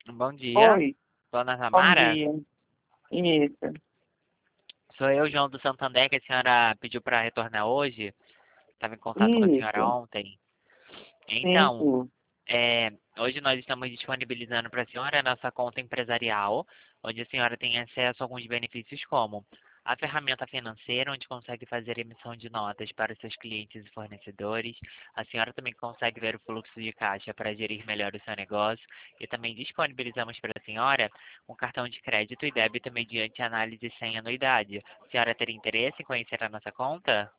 Bom dia, Oi, dona bom Tamara. dia. Isso, Sou eu, João do Santander, que a senhora pediu para retornar hoje. Estava em contato com a senhora isso, ontem. sim, Então, sim. hoje nós estamos disponibilizando para a senhora a nossa conta empresarial, onde a senhora tem acesso a alguns benefícios como a ferramenta financeira, onde consegue fazer emissão de notas para os seus clientes e fornecedores. A senhora também consegue ver o fluxo de caixa para gerir melhor o seu negócio. E também disponibilizamos para a senhora um cartão de crédito e débito mediante análise sem anuidade. A senhora teria interesse em conhecer a nossa conta?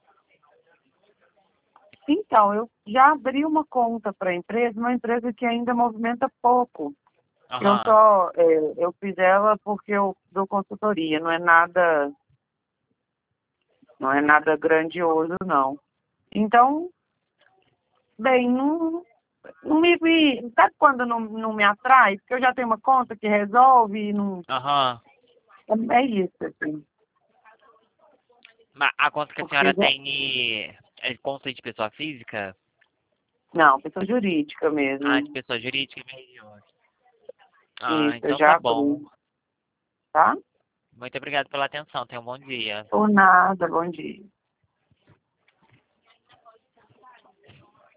Então, eu já abri uma conta para a empresa, uma empresa que ainda movimenta pouco. Aham. Eu fiz ela porque eu dou consultoria, não é nada grandioso, não. Então, bem, sabe quando não me atrai? Porque eu já tenho uma conta que resolve e não, Aham. é isso, assim. A conta que a Porque senhora tem é conta de pessoa física? não, pessoa jurídica Ah, de mesmo. pessoa jurídica mesmo. Ah, Isso, eu então tá já bom. abri, tá? Muito obrigado pela atenção. Tenha um bom dia. Por nada, bom dia.